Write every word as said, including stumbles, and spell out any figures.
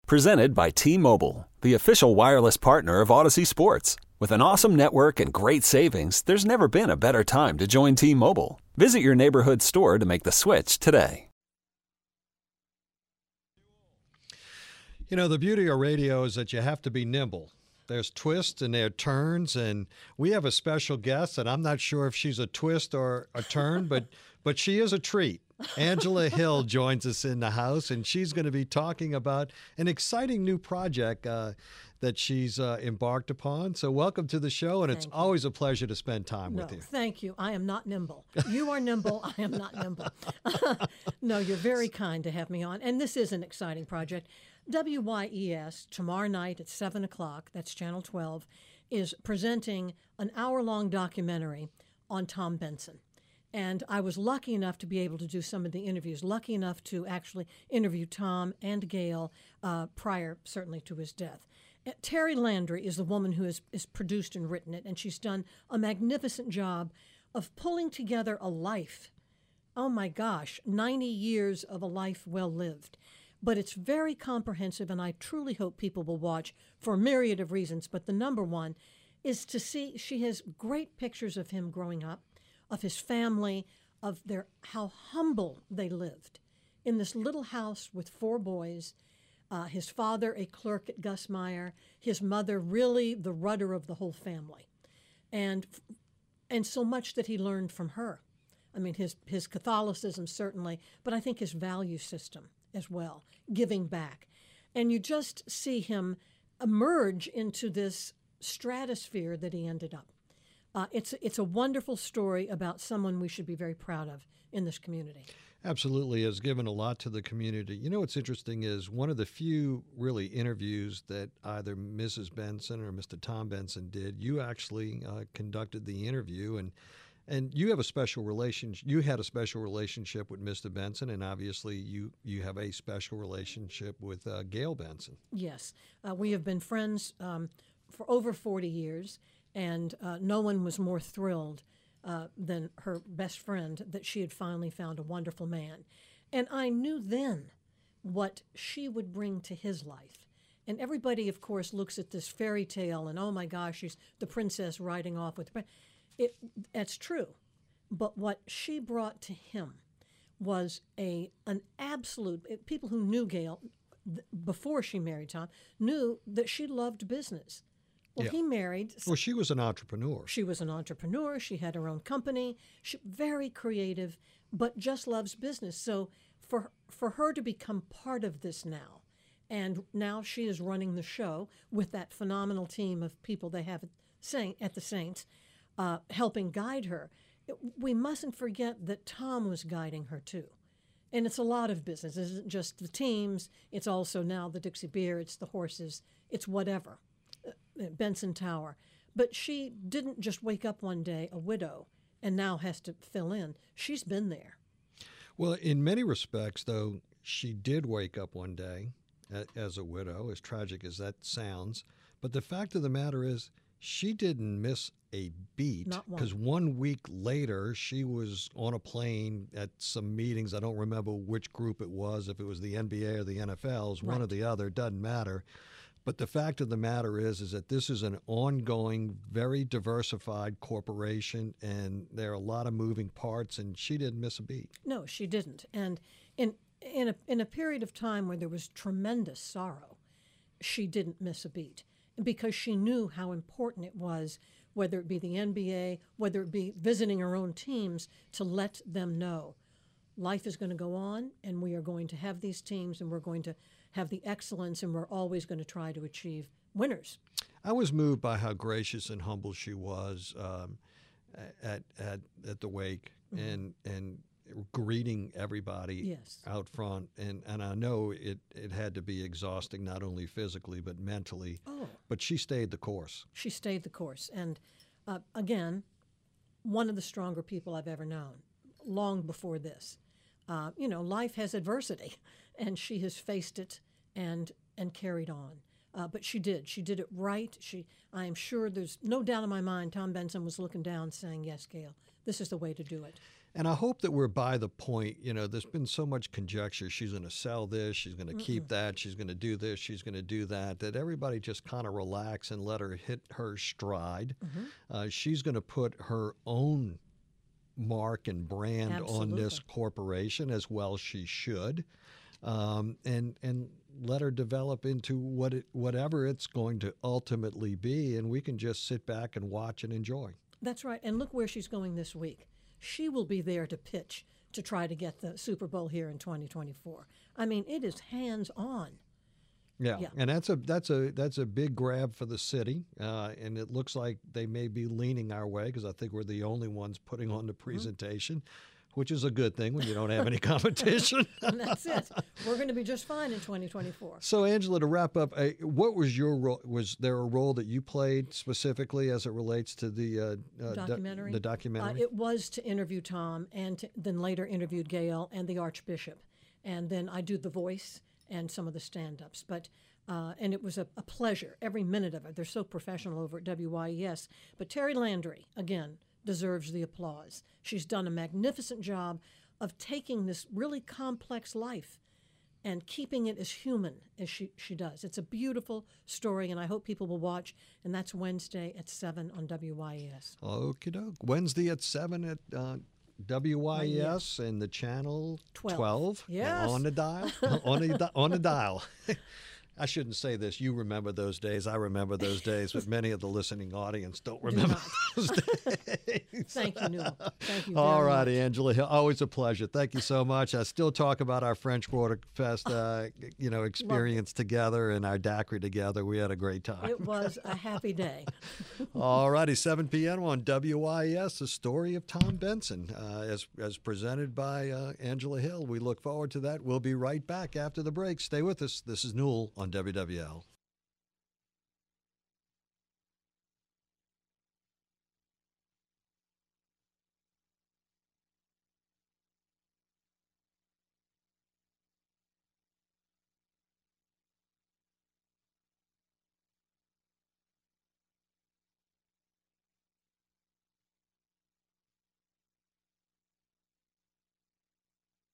Presented by T-Mobile, the official wireless partner of Odyssey Sports. With an awesome network and great savings, there's never been a better time to join T-Mobile. Visit your neighborhood store to make the switch today. You know, the beauty of radio is that you have to be nimble. There's twists and there are turns, and we have a special guest, and I'm not sure if she's a twist or a turn, but but she is a treat. Angela Hill joins us in the house, and she's going to be talking about an exciting new project uh, that she's uh, embarked upon. So welcome to the show, and Thank it's you. always a pleasure to spend time No, with you. thank you. I am not nimble. You are nimble. I am not nimble. No, you're very kind to have me on. And this is an exciting project. W Y E S, tomorrow night at seven o'clock, that's Channel twelve, is presenting an hour-long documentary on Tom Benson. And I was lucky enough to be able to do some of the interviews, lucky enough to actually interview Tom and Gail uh, prior, certainly, to his death. Uh, Terry Landry is the woman who has, has produced and written it, and she's done a magnificent job of pulling together a life. Oh, my gosh, ninety years of a life well lived. But it's very comprehensive, and I truly hope people will watch for a myriad of reasons. But the number one is to see she has great pictures of him growing up, of his family, of their how humble they lived in this little house with four boys. Uh, his father, a clerk at Gus Meyer, his mother, really the rudder of the whole family, and and so much that he learned from her. I mean, his his Catholicism certainly, but I think his value system as well, giving back. And you just see him emerge into this stratosphere that he ended up. Uh, it's, it's a wonderful story about someone we should be very proud of in this community. Absolutely, has given a lot to the community. You know what's interesting is one of the few really interviews that either Missus Benson or Mister Tom Benson did, you actually uh, conducted the interview, and And you have a special relationship. You had a special relationship with Mister Benson, and obviously you, you have a special relationship with uh, Gail Benson. Yes. Uh, we have been friends um, for over forty years, and uh, no one was more thrilled uh, than her best friend that she had finally found a wonderful man. And I knew then what she would bring to his life. And everybody, of course, looks at this fairy tale and, oh, my gosh, she's the princess riding off with the prince. It, that's true, but what she brought to him was a an absolute. It, people who knew Gail th- before she married Tom knew that she loved business. Well, Yeah. he married. Well, she was an entrepreneur. She was an entrepreneur. She had her own company. She very creative, but just loves business. So for for her to become part of this now, and now she is running the show with that phenomenal team of people they have at, Saint, at the Saints. Uh, helping guide her, it, we mustn't forget that Tom was guiding her too. And it's a lot of business. It isn't just the teams. It's also now the Dixie Beer. It's the horses. It's whatever. Uh, Benson Tower. But she didn't just wake up one day a widow and now has to fill in. She's been there. Well, in many respects, though, she did wake up one day a, as a widow, as tragic as that sounds. But the fact of the matter is, she didn't miss a beat, because one. one week later she was on a plane at some meetings. I don't remember which group it was, if it was the N B A or the N F L, right. One or the other, doesn't matter. But the fact of the matter is, is that this is an ongoing, very diversified corporation, and there are a lot of moving parts, and she didn't miss a beat. No, she didn't. And in in a in a period of time where there was tremendous sorrow, she didn't miss a beat, because she knew how important it was, whether it be the N B A, whether it be visiting her own teams, to let them know life is going to go on, and we are going to have these teams, and we're going to have the excellence, and we're always going to try to achieve winners. I was moved by how gracious and humble she was um, at, at at the wake, mm-hmm. and and greeting everybody yes. out front. And, and I know it, it had to be exhausting, not only physically but mentally. Oh. But she stayed the course. She stayed the course. And uh, again, one of the stronger people I've ever known, long before this. Uh, you know, life has adversity, and she has faced it and and carried on. Uh, but she did. She did it right. She, I am sure there's no doubt in my mind Tom Benson was looking down saying, yes, Gail, this is the way to do it. And I hope that we're by the point, you know, there's been so much conjecture. She's going to sell this. She's going to keep that. She's going to do this. She's going to do that. That everybody just kind of relax and let her hit her stride. Mm-hmm. Uh, she's going to put her own mark and brand Absolutely. on this corporation, as well she should, um, and and let her develop into what it, whatever it's going to ultimately be, and we can just sit back and watch and enjoy. That's right. And look where she's going this week. She will be there to pitch to try to get the Super Bowl here in twenty twenty-four. I mean, it is hands-on. Yeah. Yeah. and that's a that's a that's a big grab for the city, uh, and it looks like they may be leaning our way because I think we're the only ones putting on the presentation, mm-hmm. which is a good thing when you don't have any competition. And that's it. We're going to be just fine in twenty twenty-four. So, Angela, to wrap up, uh, what was your role? Was there a role that you played specifically as it relates to the uh, uh, documentary? Do- the documentary? Uh, it was to interview Tom, and to, then later interviewed Gail and the Archbishop, and then I do the voice and some of the stand-ups. But uh, and it was a, a pleasure every minute of it. They're so professional over at W Y E S. But Terry Landry, again, deserves the applause. She's done a magnificent job of taking this really complex life and keeping it as human as she, she does. It's a beautiful story, and I hope people will watch. And that's Wednesday at seven on W Y E S. Okie doke. Wednesday at seven at uh, W Y E S and the channel twelve. twelve. Yes. On the dial. on the di- on the dial. I shouldn't say this. You remember those days. I remember those days, but many of the listening audience don't remember those days. Thank you, Newell. Thank you. All very righty, much. Angela. Always a pleasure. Thank you so much. I still talk about our French Quarter Fest, uh, you know, experience together and our daiquiri together. We had a great time. It was a happy day. All righty, seven p.m. on W Y E S, the story of Tom Benson, uh, as as presented by uh, Angela Hill. We look forward to that. We'll be right back after the break. Stay with us. This is Newell on W W L.